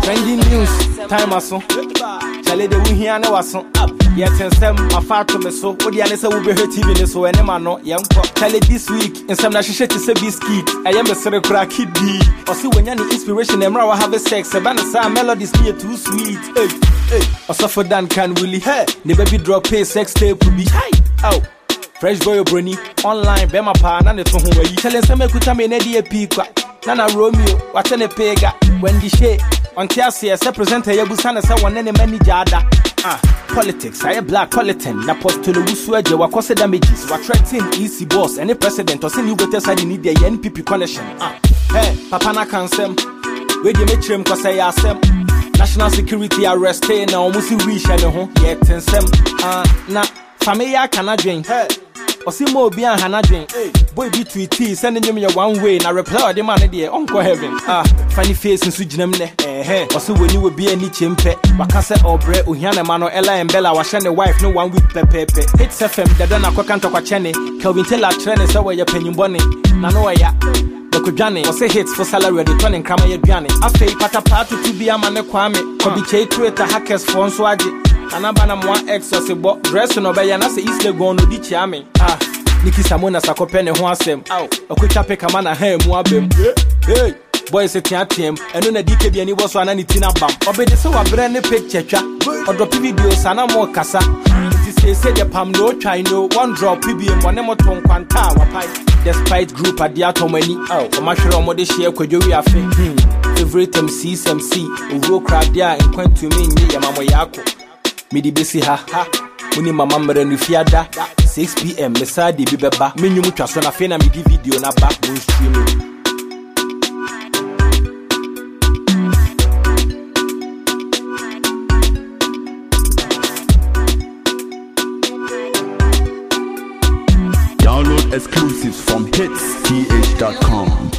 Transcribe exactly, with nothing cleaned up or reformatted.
Trending news, time aso. Chale de we here na waso. Yet ensem afa to me so. Odi ane se we be T V ni so ene ma no. Yenko. Chale this week ensem na hwehwe te se biscuit. Eye me sere kra kidi. Osi wenya ni inspiration emra wa have sex. E ba na sa melodies ni too sweet. Hey, hey. Oso for Dan can really. Hey, ne baby drop pay sex tape be. Hey, oh. Fresh boy brony online be my pa na ne to ho wayi. Chale ensem ekuta me na die pi kwa. Nana Romeo, what an pega when the shade on Tiasia, se present a Yabusana, someone any manager. Ah, politics, I a black politan, Napost to the Wusuaja, what cost damages, what threatening easy boss, any president or send you better side in the N P P connection. Ah, hey, Papana Kansem, where you make him cause I ask them. National security arrest, now almost reach and home, yet and some. Ah, na, familiar cannot drink. Hey. Osimo obi an hanadwen boy be tweet send him your one way na reply the man there uncle heaven ah funny face nso ginam ne eh oso woni we be ani chempe waka se obre ohia na ma no ella embella wa hye ne wife no one week pepepe hits F M dada na kwakanta kwa chene Kelvin Taylor trend se we ye panyumbone na no ya dokudwane ose hits for salary de turning krama ye duane afei patapatu to be amane kwame ko bi chei creator hackers for nso age anaba na mwa ex o se bo dress no be ya na se isle go no di chiame ah Niki Samona sakope ne ho asem aw okotwa pe kama na ha mu abem hey boy se tia tiem eno na dike bi ani wo so anani tina bam obede se wa bre ne picture twa odrop video sana mo kasa nti se se de pam no try no one drop bi em one mo ton kwanta wa pai despite group adia tomani aw o ma hwere o mo de share kwadwo wi afi favorite M C M C uro kradia enkwantu mi nyi yamamo yako midi besi ha ha Muni mama mre nu fiada six p m mesadi bi beba menyu twa so na fe na midi video na ba mo stream Download exclusives from hits t h dot com.